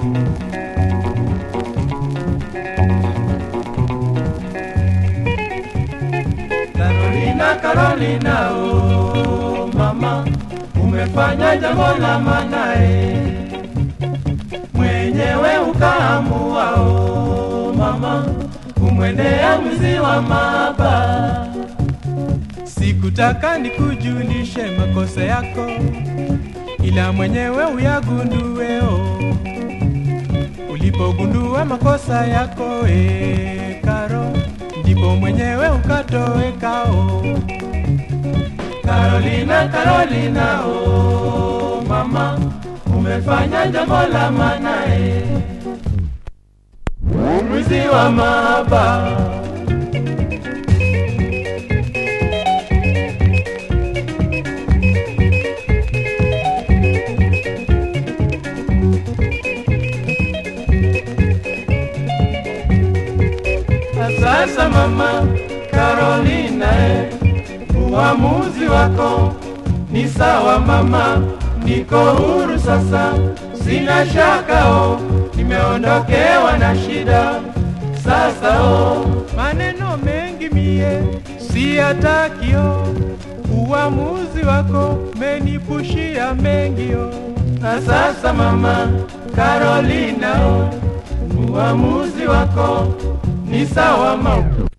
Carolina, oh mama, umefanya jambo la maana, mwenyewe ukaamua, oh mama, kumwendea mwizi wa mahaba. Sikutaka nikujulishe makosa yako, ila mwenyewe uyagundue, oh. Ulipogundua makosa yako, Karo, ndipo mwenyewe ukatoweka, oh. Carolina, Carolina, oh mama, umefanya jambo la maana, mwizi wa mahaba. Sasa mama Carolina, uamuzi wako ni sawa mama, niko huru sasa, sina shaka, oh, nimeondokewa na shida sasa, oh. Maneno mengi mie siyataki, oh, uamuzi wako menipushia mengi, oh. Na sasa mama Carolina, oh, uamuzi wako ni sawa mama.